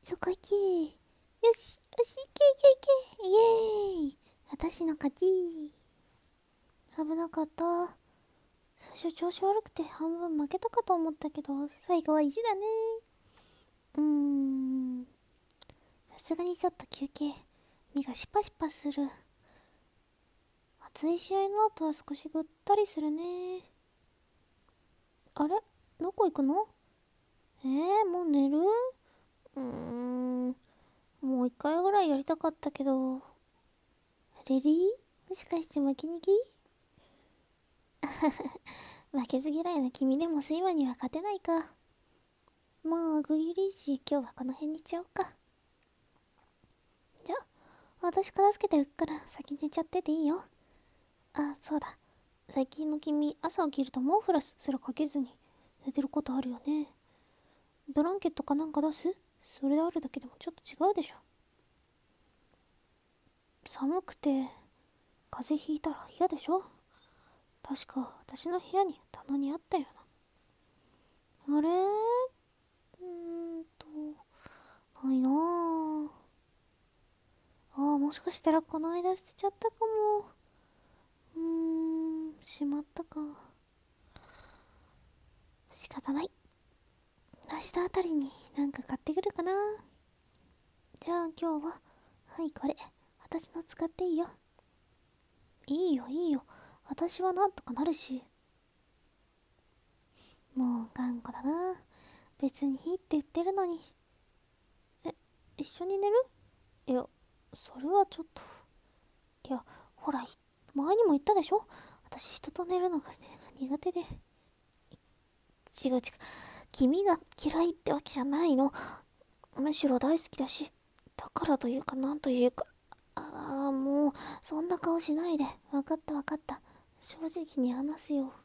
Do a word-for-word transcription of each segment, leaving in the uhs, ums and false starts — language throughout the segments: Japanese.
そこ行け。よし、よし、行け行け行け。イエーイ。私の勝ち。危なかった。最初調子悪くて半分負けたかと思ったけど、最後は意地だね。うーん。さすがにちょっと休憩。身がシパシパする。熱い試合の後は少しぐったりするね。あれ、どこ行くの？えー、もう寝る？うーん。もう一回ぐらいやりたかったけど。レディー？もしかして負けにき？負けず嫌いな君でも睡魔には勝てないか。もうぐいりいし、今日はこの辺にしちゃおうか。じゃあ、私片付けておくから先寝ちゃってていいよ。あ、そうだ。最近の君、朝起きると毛布ラスすらかけずに寝てることあるよね。ブランケットかなんか出す？それであるだけでもちょっと違うでしょ。寒くて風邪ひいたら嫌でしょ。確か私の部屋に棚にあったよな。あれ？うーんとないなぁ。ああ、もしかしたらこの間捨てちゃったかも。うーん、しまったか。仕方ない。明日あたりになんか買ってくるかな。じゃあ今日は、はいこれ、私の使っていいよ。いいよいいよ。私はなんとかなるし。もう頑固だな。別にいいって言ってるのに。え、一緒に寝る？いや、それはちょっと。いや、ほら、前にも言ったでしょ？私人と寝るのが、ね、苦手で。違う違う。君が嫌いってわけじゃないの。むしろ大好きだし。だからというかなんというか。ああ、もう、そんな顔しないで。わかったわかった。正直に話すよ。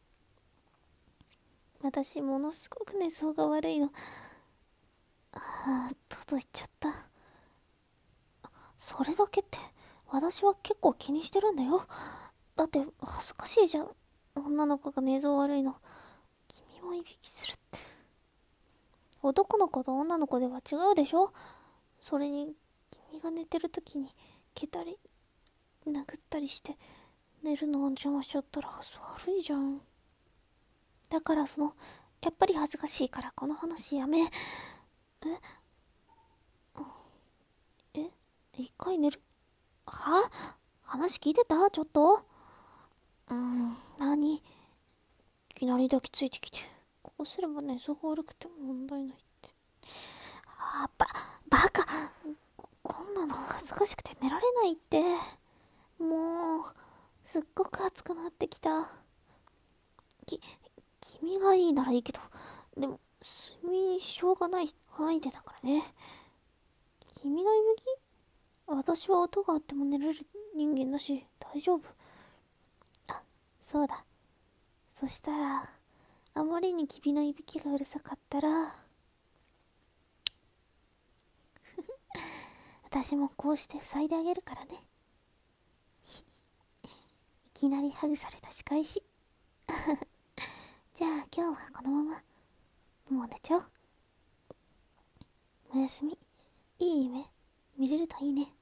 私、ものすごく寝相が悪いの。ああ、届いちゃった。それだけって、私は結構気にしてるんだよ。だって、恥ずかしいじゃん。女の子が寝相悪いの。君もいびきするって。男の子と女の子では違うでしょ。それに、君が寝てる時に、蹴たり、殴ったりして、寝るのを邪魔しちゃったら悪いじゃん。だからその、やっぱり恥ずかしいからこの話やめ。ええ一回寝る？は？話聞いてた？ちょっと。うーん、何？いきなり抱きついてきて。こうすれば寝相が悪くても問題ないって。あ、ば、バカ。こ、こんなの恥ずかしくて寝られないって。もう、すっごく暑くなってきた。き、君がいいならいいけど、でも、睡眠にしょうがない範囲でだからね。君のいびき？私は音があっても寝れる人間だし、大丈夫。あ、そうだ。そしたら、あまりに君のいびきがうるさかったら、私もこうして塞いであげるからね。いきなりハグされた仕返し。じゃあ今日はこのまま、もう寝ちゃおう。おやすみ。いい夢見れるといいね。